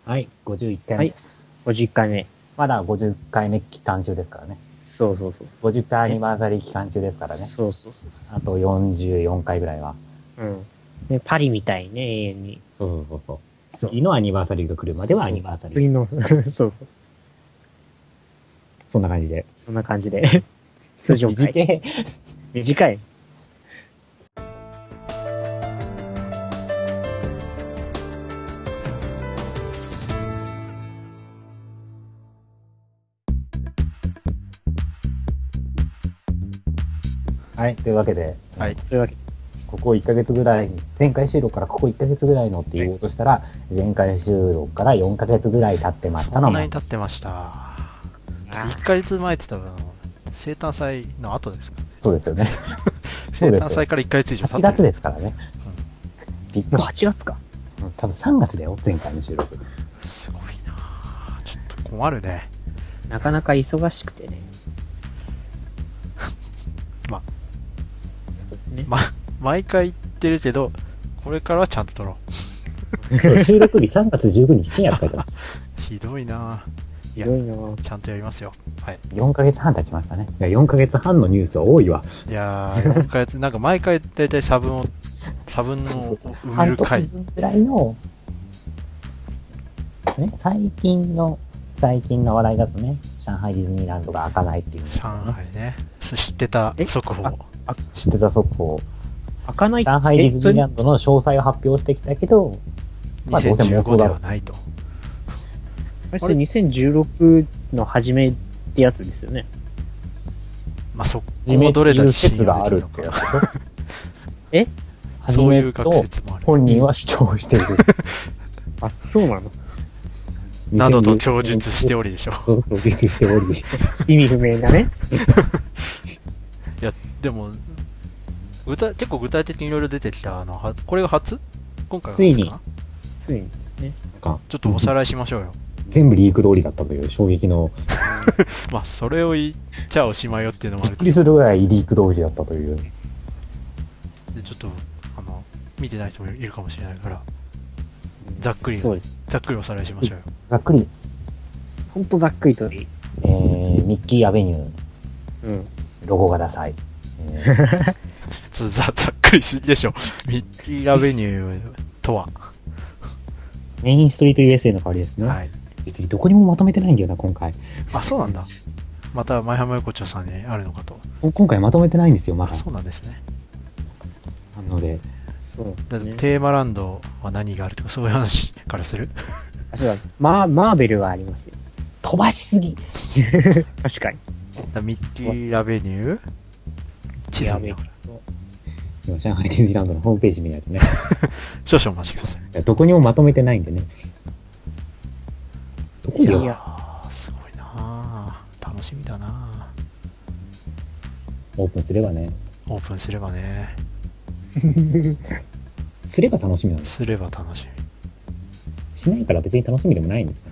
はい、51回はい。 目です。 51回目。 まだ50回目期間中ですからね。 そうそうそう。 50回アニバーサリー期間中ですからね。 そうそうそうあと44回ぐらいは。 そう。うん。で、パリみたいにね、永遠に。 そうそうそうそう。次のアニバーサリーが来るまではアニバーサリー。 次の、そうそう。 そんな感じで。 そんな感じで。通常回。 短い。 短い。 はい、というわけで、 はい。 というわけで。 ここ1ヶ月ぐらい、前回収録からここ1ヶ月ぐらいのって言おうとしたら、前回収録から4ヶ月ぐらい経ってましたのそんなに経ってました。1ヶ月前って多分、生誕祭の後ですかね。 そうですよね。 生誕祭から1ヶ月以上経って 8 る。 月ですからね。びっくりもう8月か。 多分3月だよ、前回の収録。 すごいなぁちょっと困るね。 なかなか忙しくてね。 ま、 ね。 毎回言ってるけど、これからはちゃんと撮ろ収録日3月19日深夜って書いてます。 う。ひどいなぁいやひどいなぁ。 ちゃんとやりますよ。はい。 4ヶ月半経ちましたね。いや、4ヶ月半のニュースは多いわ。 いやー、4ヶ月、なんか毎回だいたい差分のそうそう埋め半年る回。 分ぐらいの、ね、最近の話題だとね、上海ディズニーランドが開かないっていうのですよ上ね。 海ね。知ってた速報。 知ってた速報。 開かない上海ディズニーランドの詳細を発表してきたけど、まあどうせ妄想 2015でだろう。 はないと。 あれ2016の初めってやつですよね。 まあ、そこ初めってをどれだけいう説信用があるってできるのか。 やつでしょ。 えそういう初めと学説もある。 本人は主張している。 あ、そうなのなどと供述しておりでしょ。 そう供述しており。 意味不明なね。 いや、でも、結構具体的にいろいろ出てきた、これが初今回が初かな。 ついにですね。 なんかちょっとおさらいしましょうよ。 全部リーク通りだったという衝撃の、 まあ、それを言っちゃおしまいよっていうのもあるけびっくりするぐらいリーク通りだったという。 ど、でちょっと、見てない人もいるかもしれないから、ざっくり、 そうです。 ざっくりおさらいしましょうよ。 ざっくり、 ほんとざっくりといい。 ミッキーアベニュー、 うん。 ロゴがダサい。 ちょっとざっくりしぎでしょ。ミッキーアベニューとは。 メインストリート USA の代わりですね。 はい。 別にどこにもまとめてないんだよな、今回。 あ、そうなんだ。また、前浜横丁さんにあるのかと。 今回まとめてないんですよ、まだ。 そうなんですね。 なので、 そうだってね。 テーマランドは何があるとか、そういう話からする。 あ、そうだ。マーベルはありますよ。 飛ばしすぎ。 確かに。 ミッキーアベニュー地図見ながら今、上海ディズニーランドのホームページ見ないとね。 少々お待ちください。 どこにもまとめてないんでね。どこよ。 いやいやすごいなぁ楽しみだなオープンすればね。 ぁオープンすればね。 すれば楽しみなんです。 すれば楽ししないから別に楽しみでもないんですよ。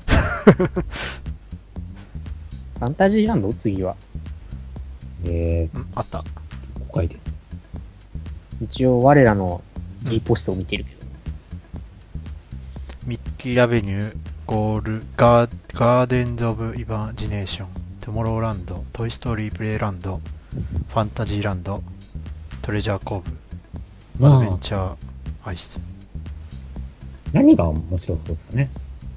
ファンタジーランド次は。 み。あった。 ここ書いて。 一応我らの D ポストを見てるけど。 ミッキーアベニュー、ガーデンズ・オブ・イマジネーション、トゥモローランド、トイ・ストーリー・プレイランド、ファンタジーランド、トレジャー・コーブ、アドベンチャー・アイス。 何が面白そうですかね。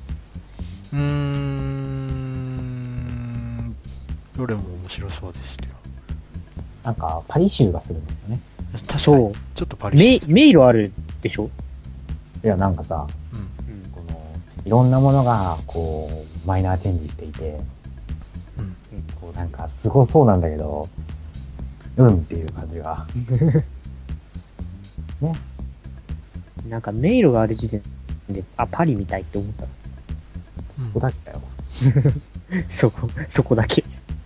どれも面白そうですよ。 なんか、パリ州がするんですよね。 確かに。 そうちょっとパリシ迷路あるでしょいや、なんかさ、 うん。 この、いろんなものが、こう、マイナーチェンジしていて、 うん。 こう、なんか、すごそうなんだけど、っていう感じが。ね。 なんか迷路がある時点で、あ、パリみたいって思った。 そこだけだよ。 そこだけ。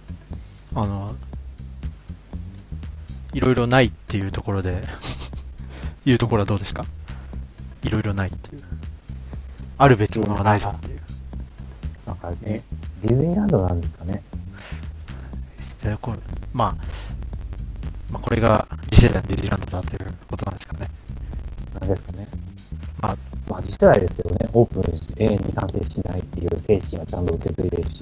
いろいろないっていうところでいうところはどうですか？いろいろないっていう。あるべきものがないぞっていう。 なんかね、ディズニーランドなんですかね。 まあ、これが次世代のディズニーランドだということなんですかね。 なんですかね。 まあ次世代ですよね。オープンし永遠に完成しないっていう精神はちゃんと受け継いでるし、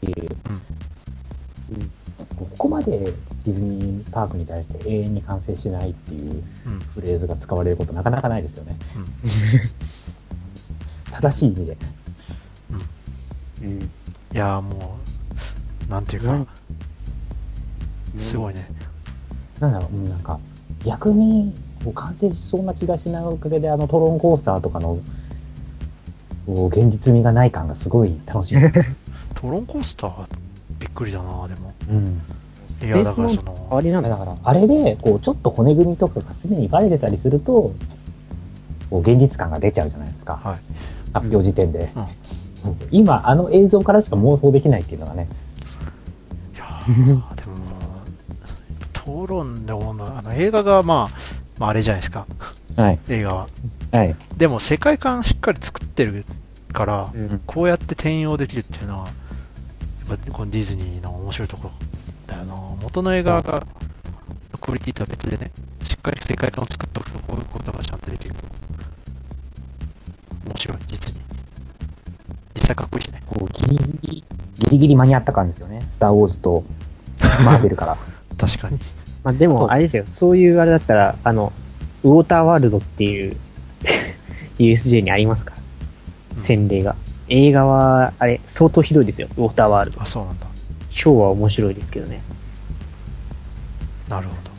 ここまでディズニーパークに対して永遠に完成しないっていうフレーズが使われることなかなかないですよね。正しい意味で。 いやーもうなんていうかすごいね。 なんだろう、なんか逆にこう完成しそうな気がしないおかげでトローンコースターとかのこう現実味がない感がすごい楽しい。 トロンコースターびっくりだなでも。 スペいやだからースのあれなんだ。 だからあれでこうちょっと骨組みとかがすでにバレてたりするとこう現実感が出ちゃうじゃないですか、 はい、 発表時点で、今映像からしか妄想できないっていうのがね。 いやでも討論でも映画がまああれじゃないですか、 はい、 映画は、 はい、 でも世界観しっかり作ってるから、こうやって転用できるっていうのはやっぱこのディズニーの面白いところだよな。元の映画がクオリティとは別でね、しっかり世界観を作っておくとこういうことがちゃんとできる。面白い、実に。実際かっこいいしね。 こうギリギリ間に合った感ですよね、スター・ウォーズとマーベルから。 確かに。 まあでも、あれですよ、そういうあれだったら、ウォーターワールドっていうUSJ にありますから、洗礼が。映画は、あれ、相当ひどいですよ、ウォーターワールド。 あ、そうなんだ。 ショーは面白いですけどね。 なるほど。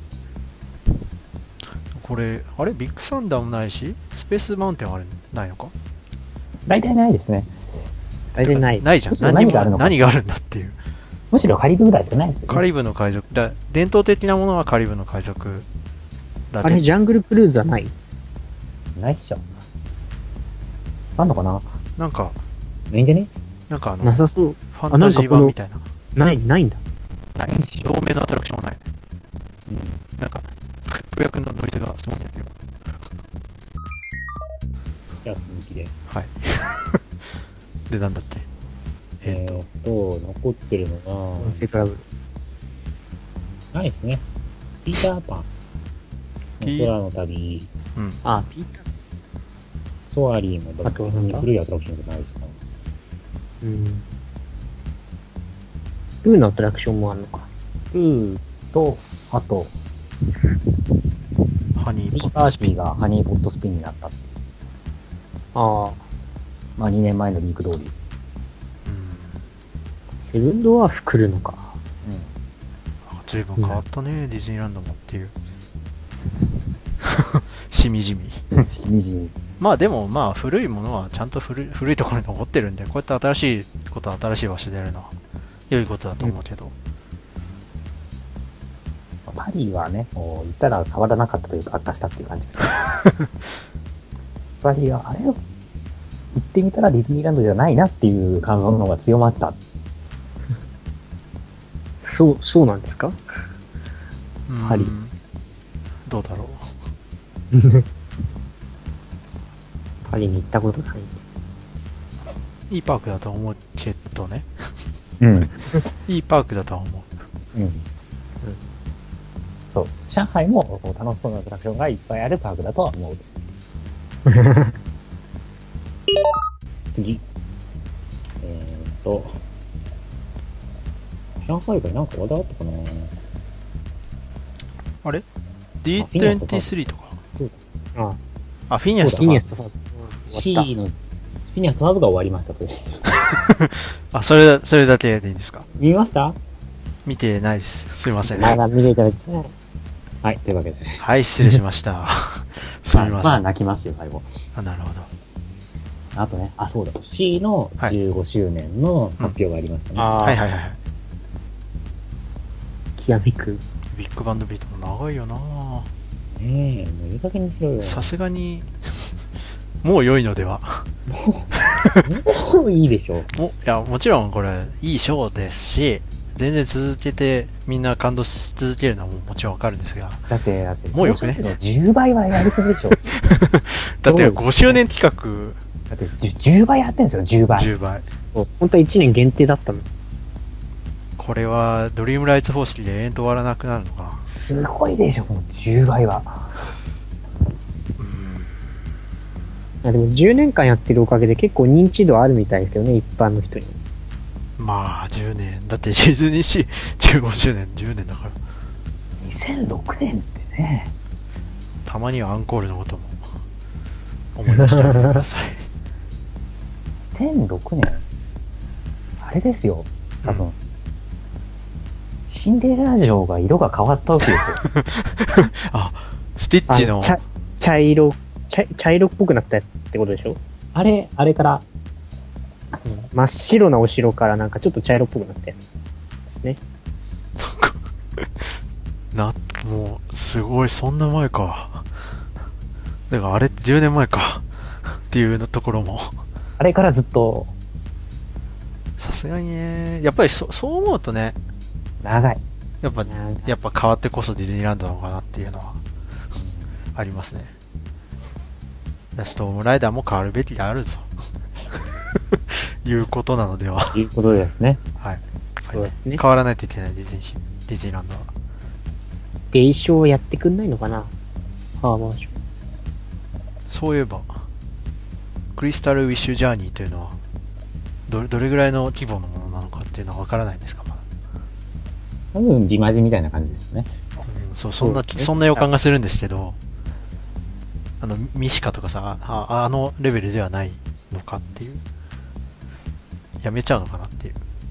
これ、あれビッグサンダーもないし、スペースマウンテンはあれないのか？ 大体ないですね。 大体ない。 ないじゃん。 何があるのか。 何があるんだっていう。 むしろカリブぐらいしかないですよね。 カリブの海賊だ。伝統的なものはカリブの海賊だけ。 あれ、ジャングルクルーズはない？ ないっしょ。あんのかな？ なんか、 いいんじゃね？ なんかなさそう。 ファンタジー版みたいな。 ないんだ。 ない。同名のアトラクションはない。なんか、予約のノイズがすごいんだけど。 じゃあ続きで。 はい。で、なんだって。 残ってるのが、 音声トラブル。 ないですね。ピーターパン。空の旅。 あ、ピーターソアリーも別に古いアトラクションじゃないですね。 プーのアトラクションもあるのか。 プーと、あと、 ハニーポッパーティーがハニーポットスピンになったっていう。 ああ。 まあ2年前のリーク通り。 セブンドワーフ来るのか。 随分変わったね、ディズニーランドもっていう。しみじみ。 しみじみ。 まあでもまあ古いものはちゃんと古いところに残ってるんで、こうやって新しいことは新しい場所でやるのは良いことだと思うけど。 パリはね、もう言ったら変わらなかったというか悪化したっていう感じ。パリはあれ行ってみたらディズニーランドじゃないなっていう感想の方が強まった。 そうなんですか？パリ。 どうだろう。 パリに行ったことない。 いいパークだと思うけどね。いいパークだとは思う。 そう。上海も楽しそうなアトラクションがいっぱいあるパークだとは思う。次。上海以外なんか話題あったかな？ あれ ?D23 とか。 そうあ、フィニアスとか。 フィニアスとか。 C のフィニアスとハブが終わりましたとです。 あ、それだけでいいんですか？ 見ました？ 見てないです。すいません。 まだ見れたらきない。 はい、というわけで。 はい、失礼しました。すみません。 まあ泣きますよ、最後。 あ、なるほど。 あとね、そうだ。C の15周年の発表がありましたね。 はいはいはい。 きらめく。 ビッグバンドビートも長いよな。 ねえ、もういい加減にしろよ。 さすがに、もう良いのでは。 もういいでしょ。 いや、もちろんこれ、いいショーですし、全然続けて、みんな感動し続けるのはもちろんわかるんですが。 だって、 もうよくね。 10倍はやりすぎでしょ。 だって5周年企画。 だって10倍やってんですよ、10倍。 10倍。 本当は1年限定だったの。 これは、ドリームライツ方式で永遠と終わらなくなるのかな。 すごいでしょ、もう10倍は。 あ、でも10年間やってるおかげで結構認知度あるみたいですけどね、一般の人に。 まあ、10年。だってディズニーシー15周年、10年だから。 2006年ってね。 たまにはアンコールのことも思い出しておいてください。 2006年あれですよ。多分。シンデレラ城が色が変わったわけですよ。 あ、スティッチの。 茶色っぽくなったってことでしょ？ あれから真っ白なお城からなんかちょっと茶色っぽくなったやつですね。 もう、すごい、そんな前か。だからあれって10年前か。っていうのところも。 あれからずっと、 さすがにね、やっぱりそう思うとね、 長い。 やっぱ変わってこそディズニーランドなのかなっていうのは、ありますね。ストームライダーも変わるべきであるぞ。いうことなのでは。 いうことですね。 はい。 そうですね。 変わらないといけないディズニーランドは。 伝承をやってくんないのかな、ハーバーショー。 そういえば、クリスタルウィッシュジャーニーというのは、どれぐらいの規模のものなのかっていうのはわからないんですか、まだ。 多分、ビマジみたいな感じですね。 そんな予感がするんですけど、ミシカとかさ、あのレベルではないのかっていう。やめちゃうのかなっていう。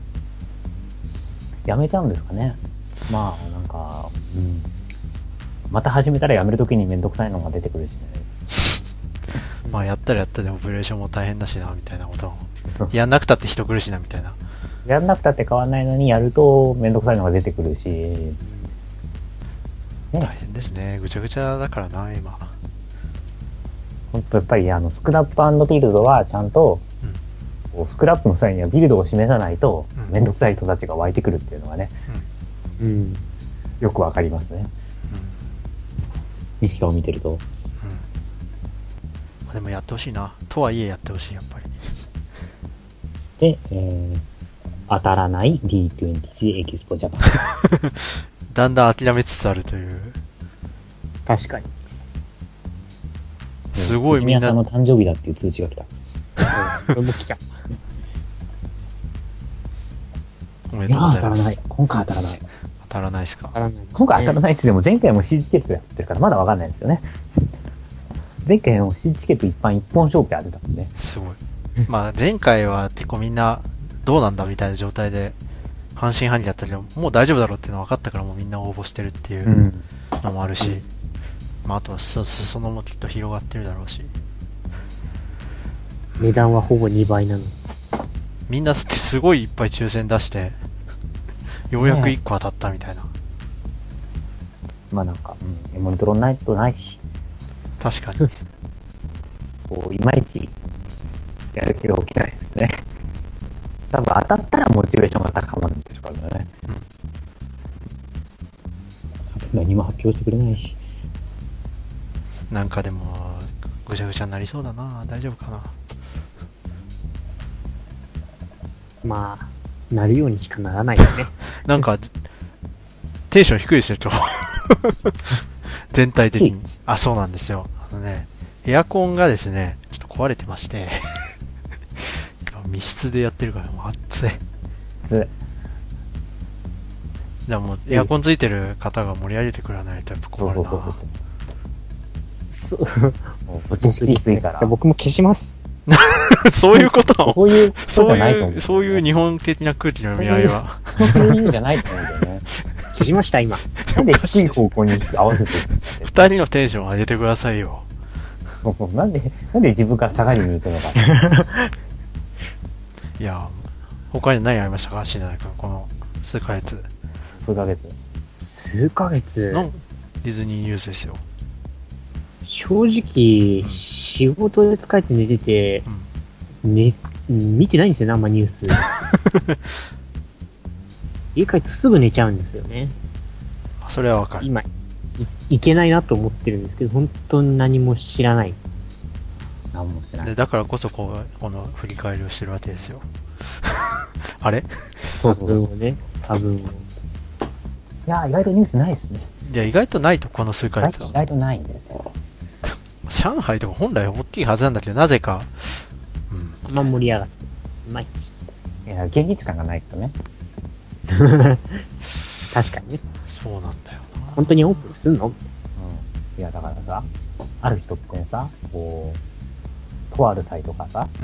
やめちゃうんですかね。まあ、なんか、また始めたらやめるときにめんどくさいのが出てくるしね。 まあ、やったらやったでオペレーションも大変だしな、みたいなことも。やんなくたって人苦しいな、みたいな。 やんなくたって変わんないのにやるとめんどくさいのが出てくるし。ね、 大変ですね。ぐちゃぐちゃだからな、今。 ほんとやっぱりスクラップ&ビルドはちゃんと、スクラップの際にはビルドを示さないと、めんどくさい人たちが湧いてくるっていうのがね、よくわかりますね。ミシカを見てると。 でもやってほしいな。とはいえやってほしい、やっぱり。 そして、当たらない D20C エキスポジャパン。 だんだん諦めつつあるという。 確かに。 すごいみんな。 さんの誕生日だっていう通知が来た。 これも来た。 おめでとうございます。 当たらない。今回当たらない。 当たらないですか。 今回当たらないって言っても前回も C チケットやってるからまだわかんないですよね。前回の C チケット一般一本勝負で当てたもんね。 すごい。まあ前回は結構みんなどうなんだみたいな状態で半信半疑だったけど、もう大丈夫だろうっていうの分かったからもうみんな応募してるっていうのもあるし、まああとは裾野もきっと広がってるだろうし。 値段はほぼ2倍なの。 みんなってすごいいっぱい抽選出して、ようやく1個当たったみたいな。 まあなんか、モニトロないとないし。 確かに。 こう、いまいち、やる気が起きないですね。多分当たったらモチベーションが高まるんでしょうからね。何も発表してくれないし。 なんかでも、ぐちゃぐちゃになりそうだな。大丈夫かな。 まあ、なるようにしかならないよね。 なんか、テンション低いですよ、ちょっと。全体的に。あ、そうなんですよ。エアコンがですね、ちょっと壊れてまして、密室でやってるからもう暑い。 暑い。 じゃあもうエアコンついてる方が盛り上げてくれないとやっぱ困るな。 そう。 もう、知識低いから。 僕も消します。 そういうことそういうことじゃないと思う。 そういう日本的な空気の見合いは。 そういう意味じゃないと思うんだよね。 消しました、今。 なんで低い方向に合わせて二人のテンション上げてくださいよ。 そう。なんで自分から下がりに行くのか。 いや、他に何ありましたか、しんな君、この数ヶ月。 数ヶ月のディズニーニュースですよ。 正直、仕事で疲れて寝てて、見てないんですよね、あんまニュース。家帰ってすぐ寝ちゃうんですよね。 それはわかる。 今、いけないなと思ってるんですけど、本当に何も知らない。 何も知らない。 でだからこそこの振り返りをしてるわけですよ。あれ？ そうね。多分。 いや、意外とニュースないですね。 いや、意外とないと、この数ヶ月は。 意外とないんですよ。 上海とか本来大きいはずなんだけど、なぜか、 あんま盛り上がって。うまい。 いや、現実感がないとね。 確かにね。 そうなんだよな。 本当にオープンすんの？ いや、だからさ、ある日突然さ、こう、とあるサイトがさ、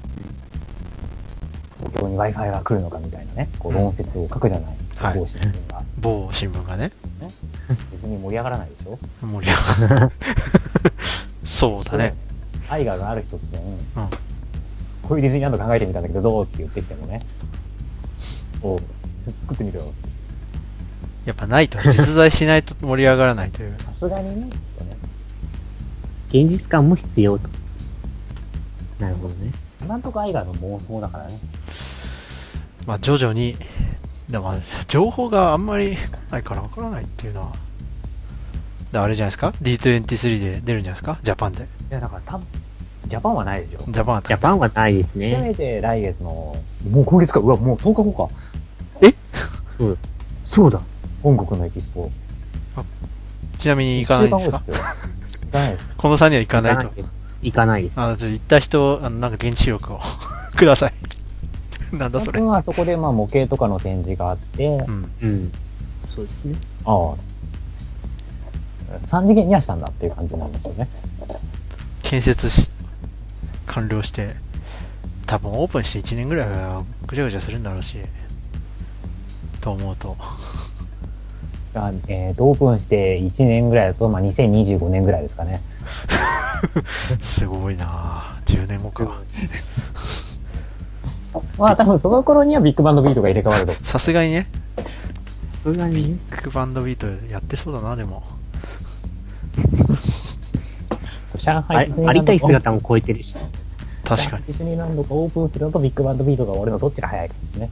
東京に Wi-Fi が来るのかみたいなね、こう論説を書くじゃない。 はい某新聞が。 某新聞がね。 別に盛り上がらないでしょ。 盛り上がる。そうだね。 アイガーがある日突然、 うん。 こういうディズニーランド考えてみたんだけど、どうって言ってきてもね、おう、作ってみるよ。 やっぱないと、実在しないと盛り上がらないという。 さすがにね、 現実感も必要と。なるほどね。 なんとかアイガーの妄想だからね。 まあ徐々に、でも情報があんまりないからわからないっていうのは、あれじゃないですか ?D23 で出るんじゃないですかジャパンで。 いや、だから多分、ジャパンはないでしょ。 ジャパンはジャパンはないですせね。 めて来月の、もう今月か、うわ、もう10日後か。 そうだ。 本国のエキスポ。 ちなみに行かないんですか一週間後ですよ。行かないです。 この3人は行かないと。 行かないです。 行った人、なんか現地録をください。なんだそれ。 本当はそこでまあ模型とかの展示があって、 うん。 うん。そうですね。 ああ、3次元にはしたんだっていう感じなんですよね。 建設完了して、多分オープンして1年ぐらいはぐちゃぐちゃするんだろうし、と思うと。 オープンして1年ぐらいだと、まあ2025年ぐらいですかね。 すごいなぁ。10年後か。 まあ多分その頃にはビッグバンドビートが入れ替わると。 さすがにね、 それがね、 ビッグバンドビートやってそうだな、でも。 上海ディズニーランドありたい姿も超えてるし。 確かに。 ディズニーランドがオープンするのとビッグバンドビートが俺のどっちが早いかですね。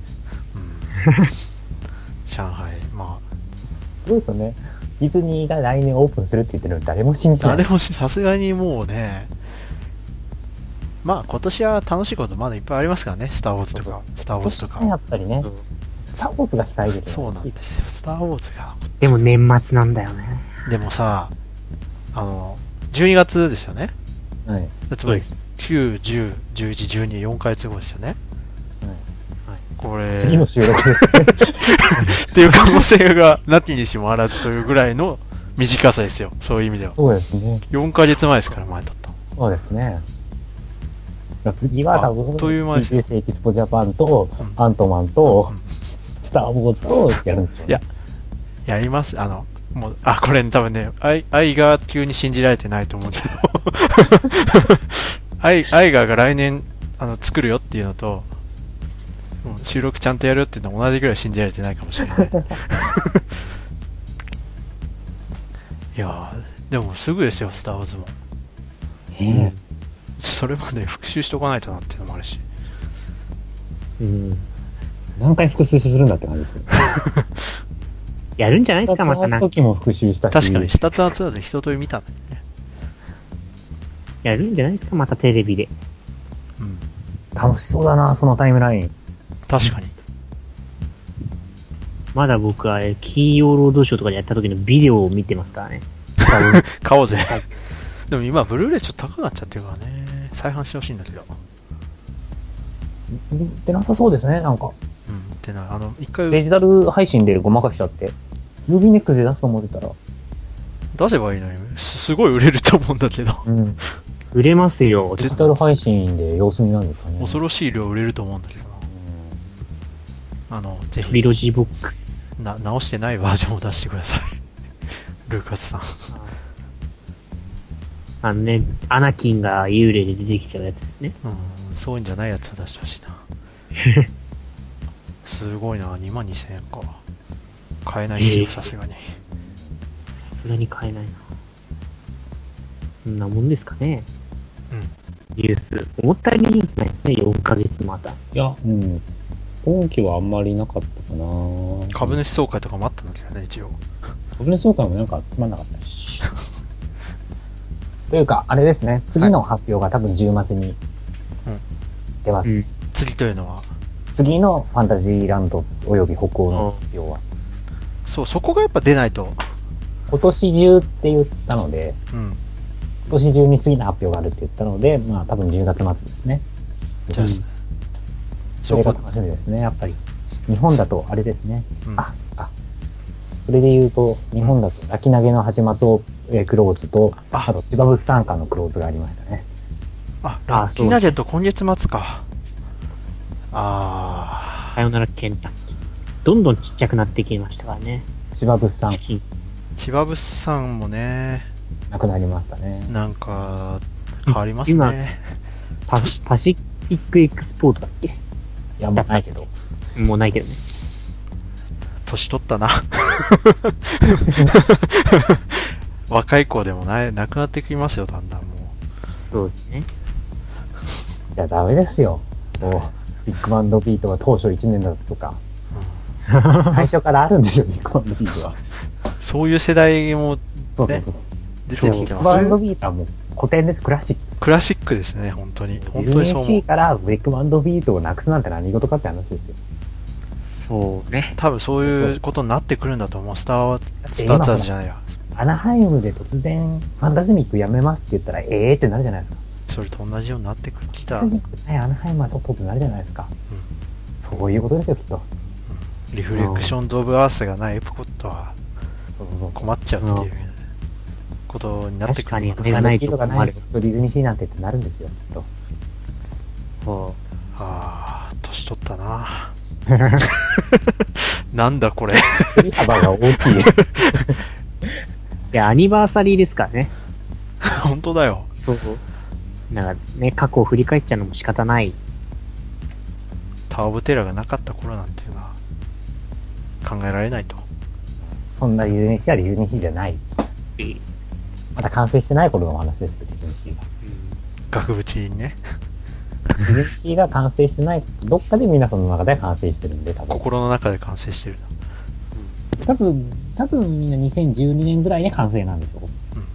上海、まそうですよね。ディズニーが来年オープンするって言ってるのに誰も信じあ、 ない。 誰もさすがにもうね、まあ今年は楽しいことまだいっぱいありますからね、スターウォーズとか、スターウォーズとか。 やっぱりね、スター・ウォーズが控えてる。 そうなんですよ、スターウォーズが。 でも年末なんだよね。 でもさ、12月ですよね。 はい。 つまり、9、10、11、12、4ヶ月後ですよね。これ、 次の収録ですね。 っていう可能性がなきにしもあらずというぐらいの短さですよ。そういう意味では。 そうですね。 4ヶ月前ですから、前撮ったの。 そうですね。次は多分、 という間ですよ TBS エキスポジャパンと、 うんアントマンと、 うんスター・ウォーズとやるんでしょうね。 いややります。もう、これ、ね、多分ね、愛が急に信じられてないと思うんだけど。愛が来年、作るよっていうのと、もう収録ちゃんとやるっていうのは同じぐらい信じられてないかもしれない。いやー、でもすぐですよ、スター・ウォーズも。それまで復習しとかないとなっていうのもあるし。 うん。 何回復習するんだって感じですけど。 やるんじゃないですか、またの時も復習したし。 確かに、スタツアツアーで一通り見たんだよね。 やるんじゃないですか、またテレビで。 うん。 楽しそうだな、そのタイムライン。 確かに。 まだ僕は、金曜ロードショーとかでやった時のビデオを見てますからね。 買おうぜ。でも今、ブルーレイちょっと高くなっちゃってるからね。再販してほしいんだけど。 ってなさそうですね、なんか。 うん。ってな、一回デジタル配信でごまかしちゃって。ユービーネックスで出すと思ってたら。 出せばいいのに、すごい売れると思うんだけど。 うん。 売れますよ。 デジタル配信で様子見なんですかね。 恐ろしい量売れると思うんだけどな。ぜひ、 トリロジーボックス。 直してないバージョンを出してください。ルーカスさん。 アナキンが幽霊で出てきちゃうやつですね。 うん、そういうんじゃないやつを出してほしいな。すごいな、22,000円か。買えないっすよ、さすがに。 さすがに買えないな。そんなもんですかね。 うん。 ニュース。思ったよりニュースないですね、4ヶ月また。 いや、うん。今期はあんまりなかったかな。 株主総会とかもあったんだけどね、一応。 株主総会もなんかつまんなかったし。というか、あれですね。次の発表が多分10月に出ます。 うん。 次というのは、 次のファンタジーランドおよび北欧の発表は。 そう、そこがやっぱ出ないと。 今年中って言ったので、 うん。 今年中に次の発表があるって言ったので、まあ多分10月末ですね。 じゃあ、 それが楽しみですね、やっぱり。日本だとあれですね。 うんあ、そっか。それで言うと、日本だと泣き投げの8松をクローズと、 ああと千葉物産館のクローズがありましたね。 ラッキーナゲット今月末か。 さよならケンタッキー。どんどんちっちゃくなってきましたからね。 千葉物産館千葉物産もね、 なくなりましたね。 なんか、変わります今ね。 パシフィックエクスポートだっけ？ いや、もうないけど。 もうないけどね。 年取ったな。若い子でもなくなってきますよ、だんだんもう。 そうですね。 いや、ダメですよ。もう、ビッグバンドビートは当初1年だったとか。最初からあるんですよ、ビッグバンドビートは。 そういう世代も、 そうそうそう。 出てビッグきてますバンドビートはもう古典です、クラシックです。 クラシックですね、本当に。 デ本ィズニーシ当にそう思う。 ーからビッグバンドビートをなくすなんて何事かって話ですよ。 そうね。 多分そういうことになってくるんだと思う。スターツアーズじゃないや。 アナハイムで突然ファンタズミックやめますって言ったらってなるじゃないですか。 それと同じようになってきた。 ファンタズミックないアナハイムはちょっとってなるじゃないですか。そういうことですよ、きっと。 リフレクションズ・オブ・アースがないエプコットはそうそうそう。 困っちゃうっていうことになってくる。 確かに、あれがないととか困る。 ないディズニーシーなんてってなるんですよ、きっと。 そああ、年取ったな。なんだこれ。 振り幅が大きい。 う。いや、アニバーサリーですからね。 本当だよ。 そう。なんかね、過去を振り返っちゃうのも仕方ない。 タワー・オブ・テラーがなかった頃なんていうのは考えられないと。 そんなディズニーシーはディズニーシーじゃない。まだ完成してない頃のお話ですよ、ディズニーシーが。 額縁にね、 ディズニーシーが完成してない、どっかで皆さんの中では完成してるんで、多分。 心の中で完成してるな。 多分みんな2012年ぐらいに完成なんでしょう。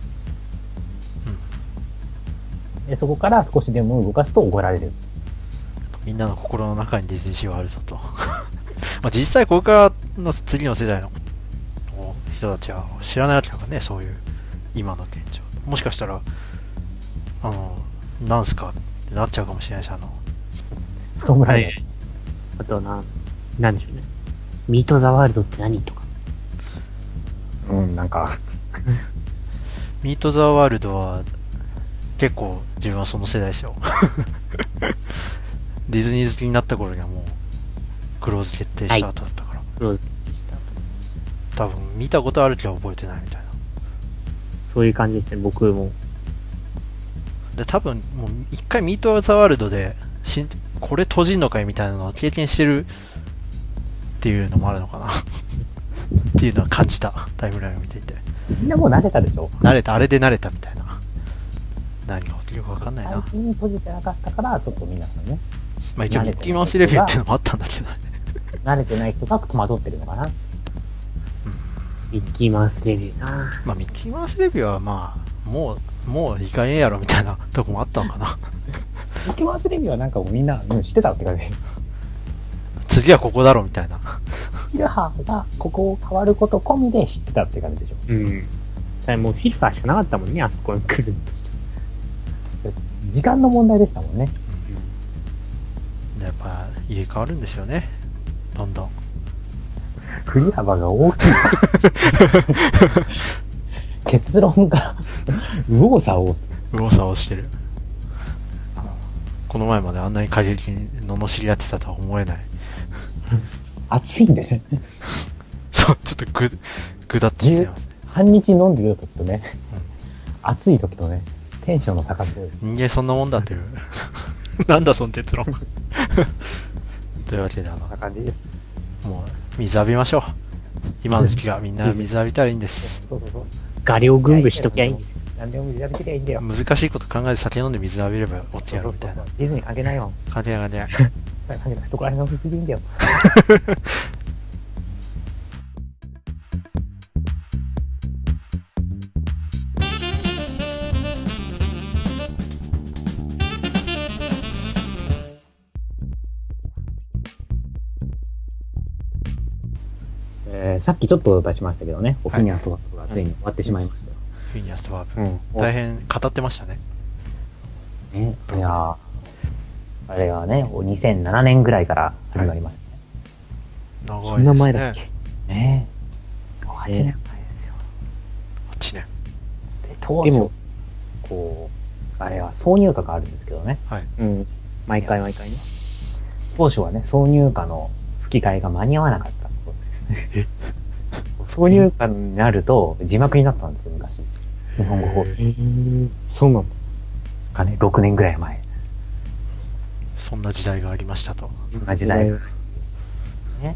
で、そこから少しでも動かすと怒られる。 みんなの心の中にディズニーシーはあるぞと。まあ実際これからの次の世代の人たちは知らないわけだからね、そういう今の現状。もしかしたらなんすかってなっちゃうかもしれないし、 ストームライダーズ。 あとなんでしょうね。ミート・ザ・ワールドって何とか。 なんか、 ミート・ザ・ワールドは結構自分はその世代ですよ。ディズニー好きになった頃にはもうクローズ決定した後だったから、 そう多分見たことあるけど覚えてないみたいな。 そういう感じですね、僕も。 で多分もう一回ミート・ザ・ワールドでこれ閉じんのかいみたいなのを経験してるっていうのもあるのかなっていうのは感じた、タイムラインを見ていて。 みんなもう慣れたでしょ。 慣れた、あれで慣れたみたいな。何が起きるか分かんないな。 最近閉じてなかったから、ちょっと皆さんね、 まあ一応ミッキーマウスレビューっていうのもあったんだけどね。 慣れてない人が戸惑ってるのかな。 ミッキーマウスレビューな。 まあミッキーマウスレビューはまあもういいかええやろみたいなとこもあったのかな。 ミッキーマウスレビューはなんかもうみんな、知ってたって感じ。 次はここだろみたいな。 ヒルハーがここを変わること込みで知ってたって感じでしょ。 もうフィルターしかなかったもんね、あそこに来る。 時間の問題でしたもんね。 やっぱ入れ替わるんですよね、どんどん。 振り幅が大きい。結論が右往左往。 右往左往してる。この前まであんなに過激に罵り合ってたとは思えない。 暑いんでね。 そう、ちょっとぐだってきてますね。 半日飲んでる時とね、暑い時とね、テンションの差がすごい。 人間そんなもんだっていう。なんだその結論。というわけでこんな感じです。 もう水浴びましょう。今の時期はみんな水浴びたらいいんです。 そうそうそう。 画量軍部しときゃいいんです。 何でも水浴びてりゃいいんだよ。 難しいこと考えて酒飲んで水浴びれば OK やろみたいな。 ディズニー関係ないよ。 関係ない関係ない。 関係ない。そこら辺の不思議いいんだよ。さっきちょっと出しましたけどね、オフィニアストがついに終わってしまいましたよ。 フィニアスとファーブ。 うん。 大変語ってましたね。 ね。いやーあれはね、2007年ぐらいから始まりましたね。 そんな長いですね。 前だっけ？ ねえ。8年前ですよ。 8年。 で、当初でも、 こう、あれは挿入歌があるんですけどね。 はい。 うん。毎回ね。 当初はね、挿入歌の吹き替えが間に合わなかったそうですね。挿入歌になると字幕になったんですよ、昔。日本語放送そうなんだ。 がね、6年ぐらい前。 そんな時代がありましたと。 そんな時代。ね。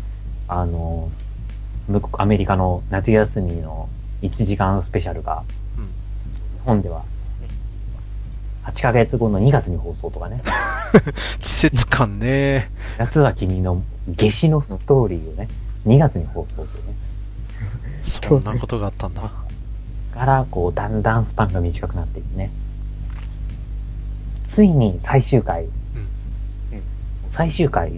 アメリカの夏休みの1時間スペシャルが、 うん。 日本では、8ヶ月後の2月に放送とかね。 季節感ね。 夏は君の夏至のストーリーをね、2月に放送ってね。 そんなことがあったんだ。 から、こう、だんだんスパンが短くなっていってね。ついに最終回。最終回。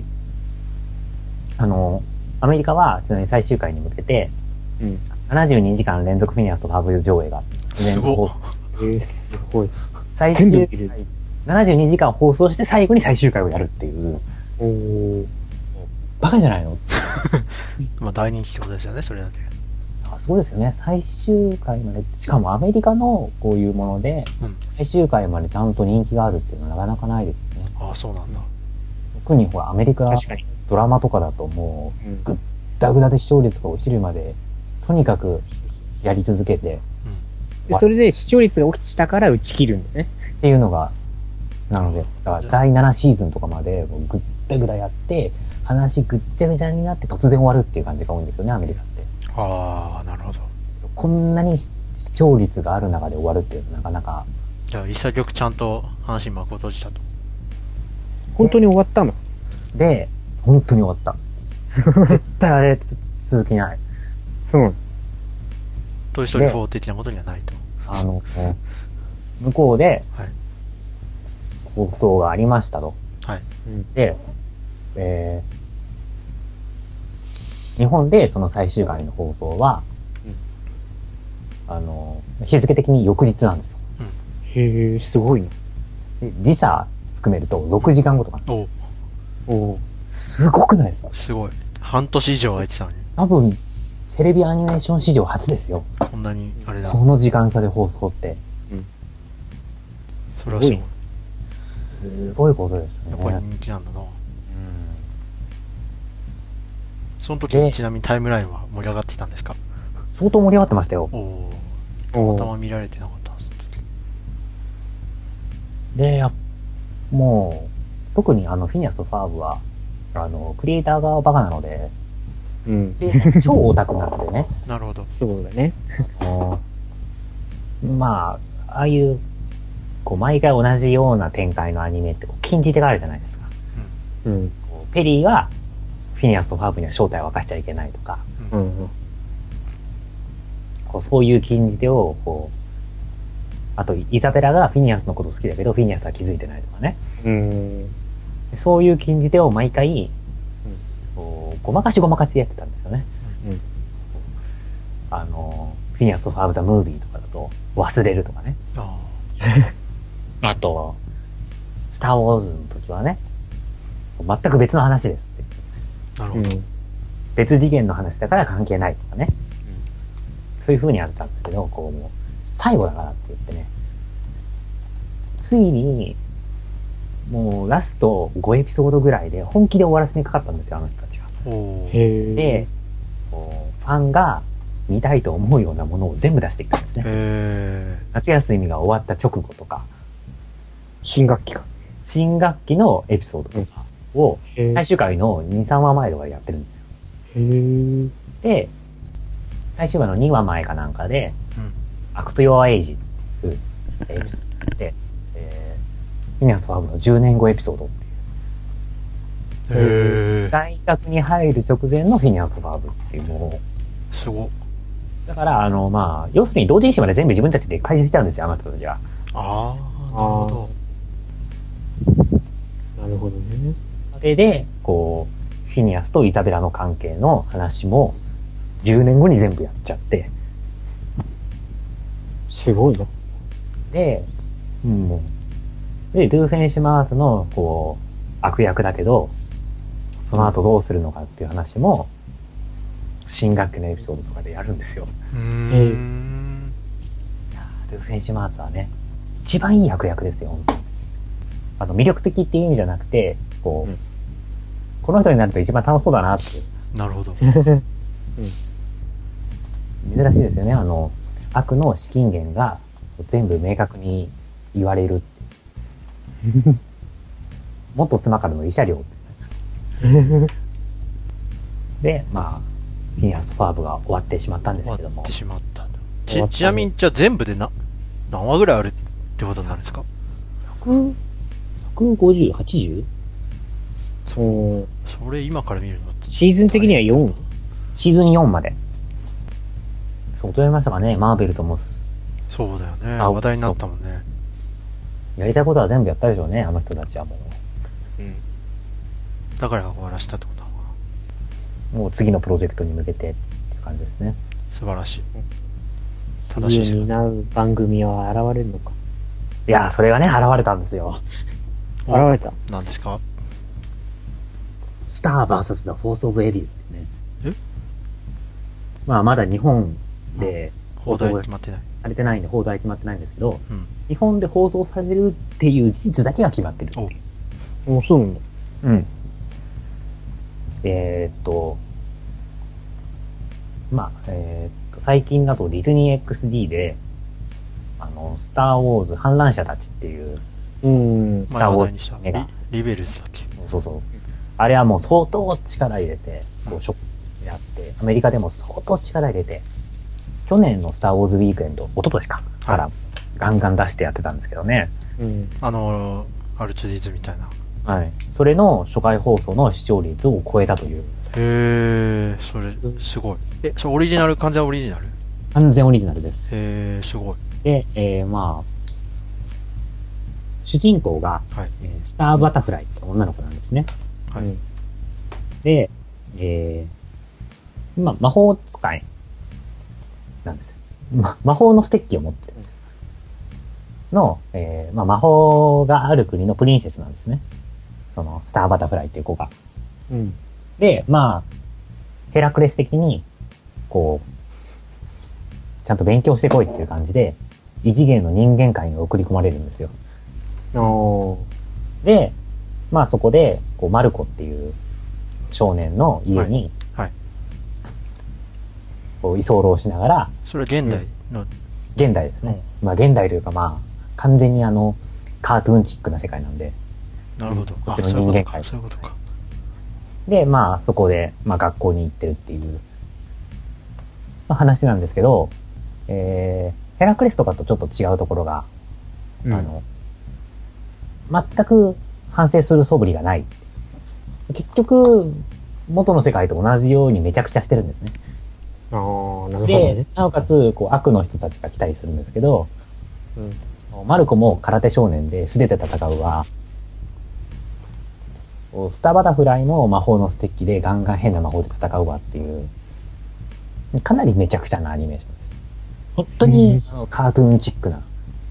アメリカは、ちなみに最終回に向けて、 うん。 72時間連続フィニアスとファーブ上映が、連続放送。 すごい。 最全部終見れる回、72時間放送して最後に最終回をやるっていう、 おー。 バカじゃないの？ まあ大人気ってことですよね、それだけ。 あ、そうですよね。最終回まで、しかもアメリカのこういうもので、 うん。 最終回までちゃんと人気があるっていうのはなかなかないですよね。 ああ、そうなんだ。 特にほら、アメリカ確かに。 ドラマとかだともうんう、ぐったぐだで視聴率が落ちるまで、とにかくやり続けて、 でそれで視聴率が落ちたから打ち切るんだね。 っていうのが、なので、だから第7シーズンとかまでもうぐったぐだやって、話ぐっちゃぐちゃになって突然終わるっていう感じが多いんですよね、アメリカって。 ああ、なるほど。 こんなに視聴率がある中で終わるっていうのはなかなか、 じゃあ、潔くちゃんと話に幕を閉じたと。 本当に終わったの？ で、本当に終わった。絶対あれ続きない。 うん。 トイストーリー4的なことにはないと。 向こうではい。 放送がありましたと。 はい。 で、日本でその最終回の放送は、日付的に翌日なんですよ。 へえ、すごいな。 で時差含めると6時間後とかなんですよ。 おう、 おー。 すごくないですか？ すごい。半年以上空いてたのに、 多分、テレビアニメーション史上初ですよ。 こんなに、あれだ。 この時間差で放送って。 それはすごい。 すごいことですね。 やっぱり人気なんだな。 うんその時、ちなみにタイムラインは盛り上がってたんですか？ 相当盛り上がってましたよ。 おお。 おー。 たま見られてなかったんです、その時。 で、もう、特にフィニアスとファーブは、クリエイターがバカなので、 うん。 で超オタクなのでね。 なるほど。 そうだね。 まあ、ああいう、こう、毎回同じような展開のアニメってこう禁じ手があるじゃないですか。 うん。 こうペリーが、フィニアスとファーブには正体を明かしちゃいけないとか、 うん。 こうそういう禁じ手を、こう、あと、イザベラがフィニアスのこと好きだけど、フィニアスは気づいてないとかね。 うん。 そういう禁じ手を毎回、こうごまかしごまかしでやってたんですよね。 うん。 フィニアスとファーブ・ザ・ムービーとかだと、忘れるとかね。 ああと、スター・ウォーズの時はね、全く別の話ですって。 あ、なるほど。 うん。 別次元の話だから関係ないとかね。そういう風にやってたんですけど、こうもう、最後だからって言ってね、ついに、もうラスト5エピソードぐらいで本気で終わらせにかかったんですよ、あの人たちが。 おお。 へえ。 で、こうファンが見たいと思うようなものを全部出してきたんですね。 へ夏休みが終わった直後とか、 新学期か。 新学期のエピソードとかをへー最終回の2、3話前とかでやってるんですよ。 へえ。 で、最終話の2話前かなんかで、 え。うん。 アクト・ヨア・エイジっていうエピソードで、フィニアスとファーブの10年後エピソードっていう、 へえ。 大学に入る直前のフィニアスとファーブっていうもすごっ。 う、だからまあ、要するに同人誌まで全部自分たちで解説しちゃうんですよ、あの人たちは。 ああ、なるほど。 なるほどね。 それで、こう、フィニアスとイザベラの関係の話も、10年後に全部やっちゃって、 すごいな。 で、もう、で、ドゥーフェンシュマーズの、こう、悪役だけど、その後どうするのかっていう話も、新学期のエピソードとかでやるんですよ。 うーん。 ドゥーフェンシュマーズはね、一番いい悪役ですよ、本当に。魅力的っていう意味じゃなくて、こう、この人になると一番楽しそうだなっていう。 なるほど。 珍しいですよね。悪の資金源が全部明確に言われるっていう。元妻からの慰謝料っていうね。で、まあ、フィニアスとファーブが終わってしまったんですけども。 終わってしまった。ちなみに、じゃあ全部で何話ぐらいあるってことになるんですか？ 150、80? そう。 それ今から見るのってシーズン的には 4？ シーズン4まで。そう、どうやりましたかね、マーベルとも。 そうだよね。 あ話題になったもんね。 やりたいことは全部やったでしょうね、あの人たちはもだから終わらせたってことなのかな。 う。もう次のプロジェクトに向けてっていう感じですね。 素晴らしい。正正しい。 しいですよ。 担う番組は現れるのか。 いやー、それがね、現れたんですよ。 現れた。 何ですか？ スター vs. The Force of Evil ってね。 え？ まあ、まだ日本で放題決まってない。 されてないんで、放題決まってないんですけど、 うん。 日本で放送されるっていう事実だけが決まってるっていう。 お、そうなんだ。 うん。まあ、最近だとディズニー XD で、スターウォーズ反乱者たちっていう、スターウォーズにしたメガ。 リベルズだっけ？ そうそう。あれはもう相当力入れて、こうやって、アメリカでも相当力入れて、去年のスターウォーズウィークエンド、一昨年か、からガンガン出してやってたんですけどね。 アルチュディーズみたいな。 はい。それの初回放送の視聴率を超えたという。 へー、それ、すごい。それオリジナル、完全オリジナル？ 完全オリジナルです。 へー、すごい。 で、まあ、主人公が、 はい。 スターバタフライって女の子なんですね。 はい。 で、魔法使いなんですよ。魔法のステッキを持ってるんですよ。魔法がある国のプリンセスなんですね。その、スターバタフライっていう子が。で、まあ、ヘラクレス的に、こう、ちゃんと勉強してこいっていう感じで、異次元の人間界に送り込まれるんですよ。で、まあそこで、こう、マルコっていう少年の家に、 はい。 こう、居候しながら、 それは現代の、 現代ですね。まあ現代というかまあ、完全にカートゥーンチックな世界なんで。 なるほど。 こっちの人間界。 そういうことか。 で、まあそこで、まあ学校に行ってるっていう、まあ、話なんですけど、ヘラクレスとかとちょっと違うところが、全く反省する素振りがない。結局、元の世界と同じようにめちゃくちゃしてるんですね。 なるほどね。 で、なおかつ、こう、悪の人たちが来たりするんですけど、マルコも空手少年で素手で戦うわ。スターバタフライも魔法のステッキでガンガン変な魔法で戦うわっていう、かなりめちゃくちゃなアニメーションです。本当に、カートゥーンチックな。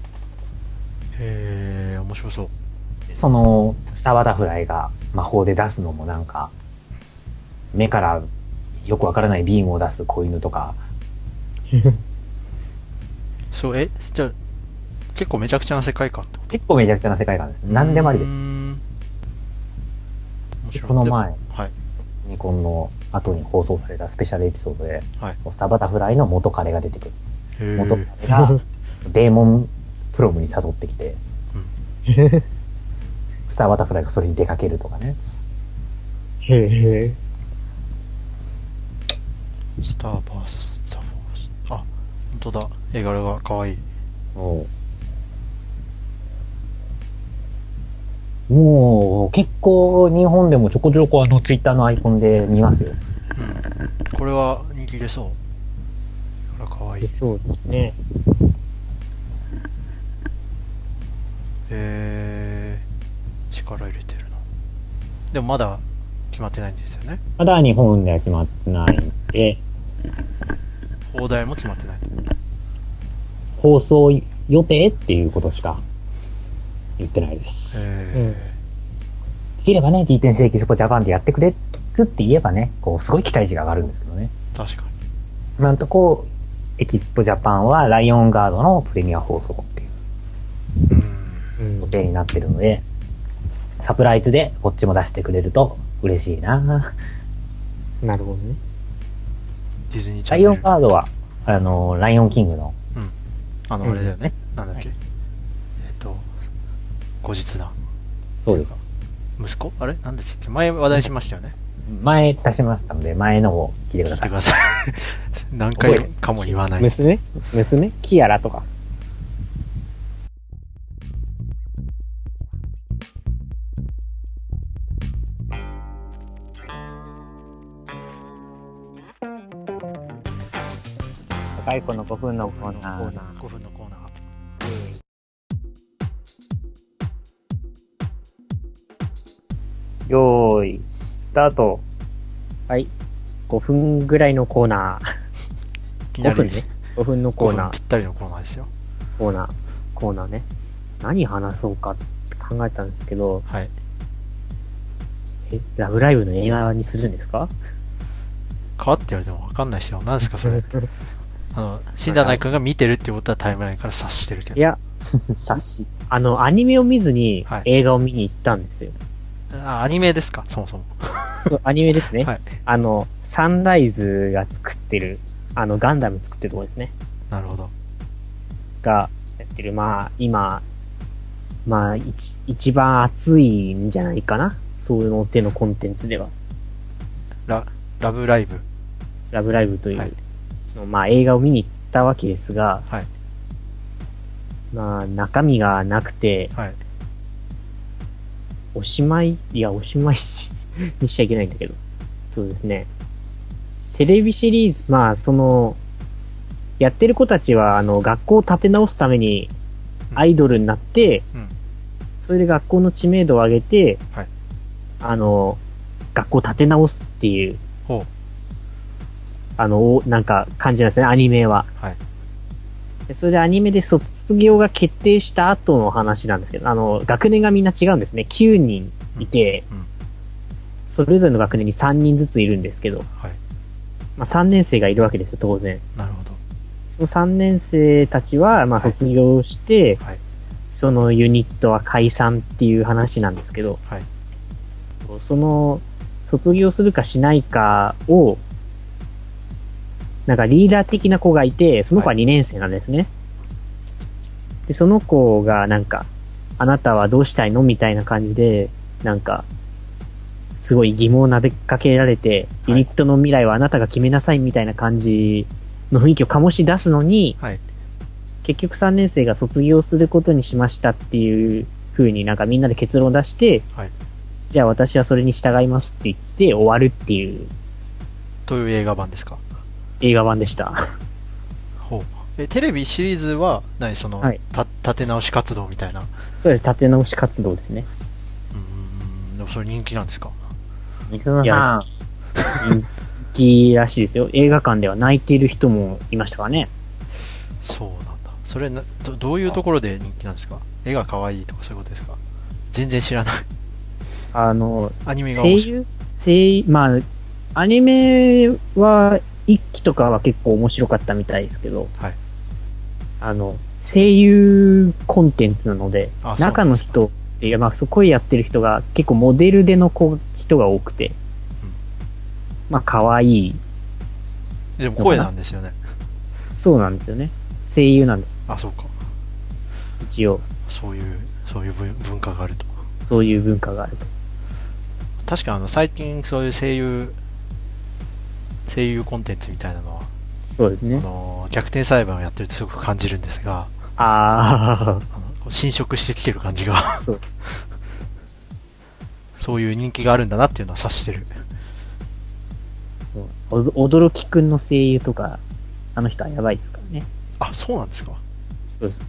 へー、面白そう。 その、スターバタフライが魔法で出すのもなんか、目からよくわからないビームを出す子犬とか。 そう、じゃあ、結構めちゃくちゃな世界観ってこと？ 結構めちゃくちゃな世界観ですね。何でもありです。 面白い。 この前、 はい。 ニコンの後に放送されたスペシャルエピソードで、 はい。 スターバタフライの元彼が出てくる。 へー。 元彼がデーモンプロムに誘ってきて、スターバタフライがそれに出かけるとかね。 へえ。 スター VS ザ・フォース。あ、本当だ。絵柄が可愛い。 もう、結構日本でもちょこちょこツイッターのアイコンで見ますよ。 これは人気出そう。これは可愛い。 そうですね。 力入れてるな。でもまだ決まってないんですよね。 まだ日本では決まってないんで、 放題も決まってない。 放送予定っていうことしか言ってないです。できればね、D10 エキスポジャパンでやってくれるって言えばね、こう、すごい期待値が上がるんですけどね。 確かに。 今んとこ、エキスポジャパンはライオンガードのプレミア放送っていう予定になってるので、サプライズでこっちも出してくれると嬉しいな。 なるほどね。 ディズニーチャンネル。 ライオンガードは、ライオンキングの。 あれだよね。なんだっけ。後日談。 そうです。 息子あれなんでしたっけ前話題しましたよね。 前出しましたので、前のを聞いてください。 聞いてください。何回かも言わない。 娘キアラとか。高い子の5分のコーナー。 5分のコーナー。 よーい、スタート。 はい。5分ぐらいのコーナー。5分ね。5分のコーナー。 ぴったりのコーナーですよ。 コーナーね。何話そうかって考えたんですけど、 はい。 ラブライブの映画にするんですか？ 変わって言われても分かんないですよ。何ですかそれ。新田内くんが見てるってことはタイムラインから察してるけど。 いや、 察し。 アニメを見ずに映画を見に行ったんですよ。 アニメですかそもそも。 そうアニメですね。 はい。 サンライズが作ってる、ガンダム作ってるところですね。 なるほど。 が、やってる、今、一番熱いんじゃないかな。そういうの手のコンテンツでは。 ラブライブ。 ラブライブという、 はい、 映画を見に行ったわけですが、 はい、 中身がなくて、 はい、 おしまいにしちゃいけないんだけど。そうですね。テレビシリーズ、やってる子たちは、学校を立て直すために、アイドルになって、それで学校の知名度を上げて、 はい、 学校を立て直すっていう、なんか感じなんですね、アニメは。 はい。 それでアニメで卒業が決定した後の話なんですけど、学年がみんな違うんですね。9人いて、それぞれの学年に3人ずついるんですけど、 はい。 3年生がいるわけですよ、当然。 なるほど。 その3年生たちは、卒業して、 はい、 そのユニットは解散っていう話なんですけど、 はい、 その、卒業するかしないかを、なんかリーダー的な子がいて、その子は2年生なんですね。で、その子がなんか、あなたはどうしたいのみたいな感じで、なんか、すごい疑問を投げかけられて、ユニットの未来はあなたが決めなさいみたいな感じの雰囲気を醸し出すのに、 はい、 結局3年生が卒業することにしましたっていう風になんかみんなで結論を出して、 はい、 じゃあ私はそれに従いますって言って終わるっていう。 という映画版ですか？ 映画版でした。 ほう。テレビシリーズは何その、 はい、 立て直し活動みたいな。 そうです、立て直し活動ですね。 でもそれ人気なんですか？ いや、 人気らしいですよ。映画館では泣いている人もいましたからね。 そうなんだ。それどういうところで人気なんですか？絵が可愛いとかそういうことですか？全然知らない。アニメが面白い。 アニメは一期とかは結構面白かったみたいですけど、 はい、 声優コンテンツなので、中の人っていうか、声やってる人が結構モデルでの人が多くて、可愛い。 でも声なんですよね。 そうなんですよね。声優なんです。 あ、そうか。 一応。 そういう文化があると。 そういう文化があると。 確か最近そういう声優コンテンツみたいなのは、 そうですね。 逆転裁判をやってるとすごく感じるんですが、侵食してきてる感じがそういう人気があるんだなっていうのは察してる。 驚きくんの声優とか、あの人はやばいですからね。 あ、そうなんですか？ そうです。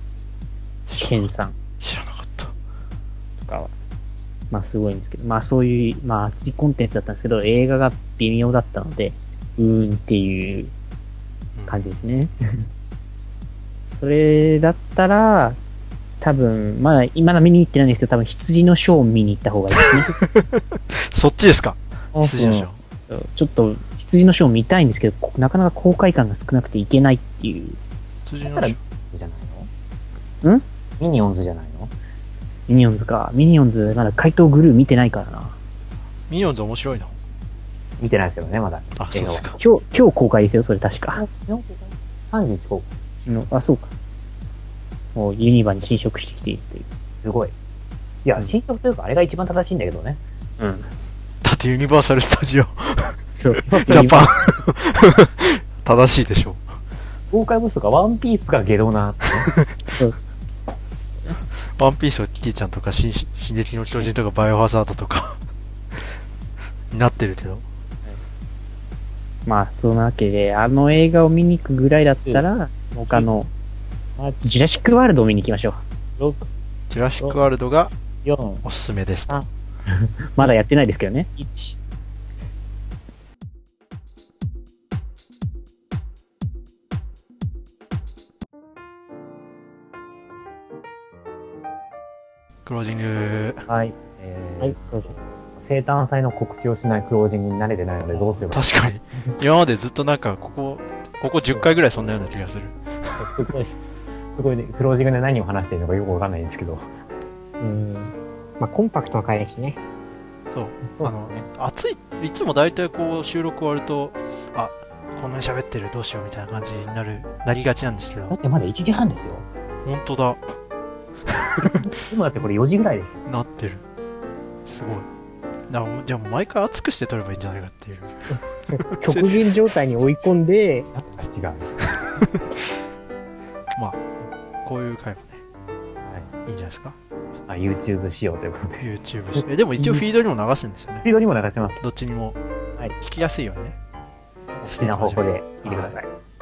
ケンさん。 知らなかった。 とかは、すごいんですけど、そういう、熱いコンテンツだったんですけど、映画が微妙だったので、っていう感じですね。 それだったら、多分、まだ見に行ってないんですけど、多分羊のショーを見に行った方がいいですね。 そっちですか？羊のショー。 ちょっと、羊のショー見たいんですけど、なかなか公開感が少なくていけないっていう。 羊のだったら、 ショじゃないの？ んミニオンズじゃないの？ ミニオンズか。ミニオンズ、まだ怪盗グルー見てないからな。 ミニオンズ面白いの？ 見てないですけどね、まだ。 あ、そうですか。 今日公開ですよ、それ確か。 31公開。 あ、そうか。もうユニバに侵食してきているという。 すごい。いや、新作というか、あれが一番正しいんだけどね。 だってユニバーサル・スタジオそう。 ジャパン正しいでしょ。 公開部数がワンピースがゲドナってね。 そうワンピースはキティちゃんとか進撃の巨人とかバイオハザードとかになってるけど。 まあ、そのわけで、あの映画を見に行くぐらいだったら、他の、ジュラシックワールドを見に行きましょう。 6、 ジュラシックワールドが 4、 おすすめですと。 まだやってないですけどね。 1。 クロージング。 はい。 はい、どうぞ。 生誕祭の告知をしないクロージングに慣れてないのでどうすればいい？ 確かに。今までずっとなんか、ここ10回ぐらいそんなような気がする。 すごいね、クロージングで何を話しているのかよくわかんないんですけど。 まあ、コンパクトな回だしね。 そう。 そうですね。 暑い、いつも大体こう収録終わると、あ、こんなに喋ってるどうしようみたいな感じになりがちなんですけどだ。ってまだ1時半ですよ。 本当だ。 今だってこれ4時ぐらいですよ。 なってる。すごい。じゃあもう毎回熱くして撮ればいいんじゃないかっていう。 極限状態に追い込んで、 違うんですよ。 まあ、こういう回もね、 はいいいんじゃないですか。 YouTube 仕様ということで。 YouTube し。でも一応フィードにも流すんですよね。 スピードにも流します。 どっちにも。 はい聞きやすいようにね。 好きな方向で聞いてください。